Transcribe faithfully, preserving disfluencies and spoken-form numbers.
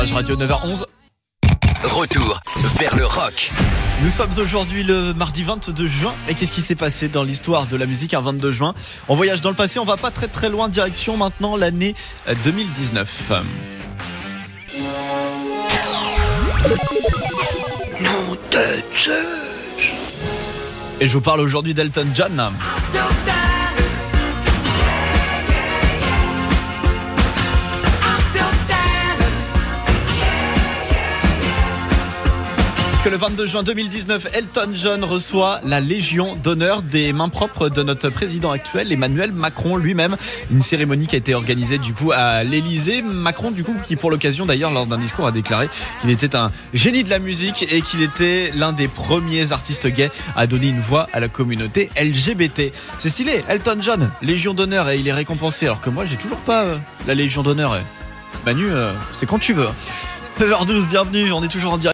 Rage Radio neuf heures onze. Retour vers le rock. Nous sommes aujourd'hui le mardi vingt-deux juin. Et qu'est-ce qui s'est passé dans l'histoire de la musique un vingt-deux juin? On voyage dans le passé, on va pas très très loin, direction maintenant l'année deux mille dix-neuf. Nom de Zeus. Et je vous parle aujourd'hui d'Elton John. Le vingt-deux juin deux mille dix-neuf, Elton John reçoit la Légion d'honneur des mains propres de notre président actuel, Emmanuel Macron lui-même. Une cérémonie qui a été organisée du coup à l'Elysée. Macron du coup qui pour l'occasion d'ailleurs lors d'un discours a déclaré qu'il était un génie de la musique et qu'il était l'un des premiers artistes gays à donner une voix à la communauté L G B T. C'est stylé, Elton John, Légion d'honneur, et il est récompensé alors que moi j'ai toujours pas euh, la Légion d'honneur. Manu, euh, c'est quand tu veux. neuf heures douze, bienvenue, on est toujours en direct.